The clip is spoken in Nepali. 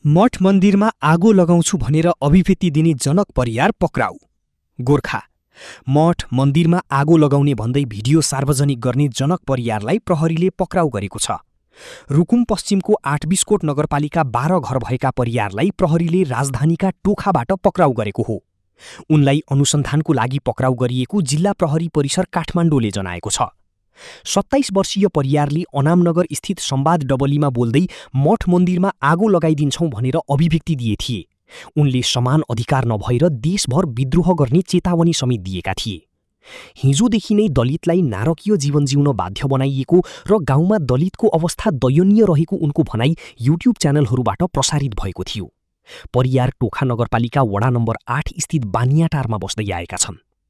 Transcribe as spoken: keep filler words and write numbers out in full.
मठ मन्दिरमा आगो लगाउँछु भनेर अभिव्यक्ति दिने जनक परियार पक्राउ। गोर्खा मठ मन्दिरमा आगो लगाउने भन्दै भिडियो सार्वजनिक गर्ने जनक परियारलाई प्रहरीले पक्राउ गरेको छ। रुकुम पश्चिमको आठबिसकोट नगरपालिका बाह्र घर भएका परियारलाई प्रहरीले राजधानीका टोखाबाट पक्राउ गरेको हो। उनलाई अनुसन्धानको लागि पक्राउ गरिएको जिल्ला प्रहरी परिसर काठमाडौँले जनाएको छ। सत्ताइस वर्षीय परियारले अनामनगर स्थित संवाद डबलीमा बोल्दै मठ मन्दिरमा आगो लगाइदिन्छौं भनेर अभिव्यक्ति दिए थिए। उनले समान अधिकार नभएर देशभर विद्रोह गर्ने चेतावनी समेत दिएका थिए। हिजोदेखि नै दलितलाई नारकीय जीवन जिउन बाध्य बनाइएको र गाउँमा दलितको अवस्था दयनीय रहेको उनको भनाई युट्युब च्यानलहरूबाट प्रसारित भएको थियो। परियार टोखा नगरपालिका वडा नम्बर आठ स्थित बानियाटारमा बस्दै आएका छन्।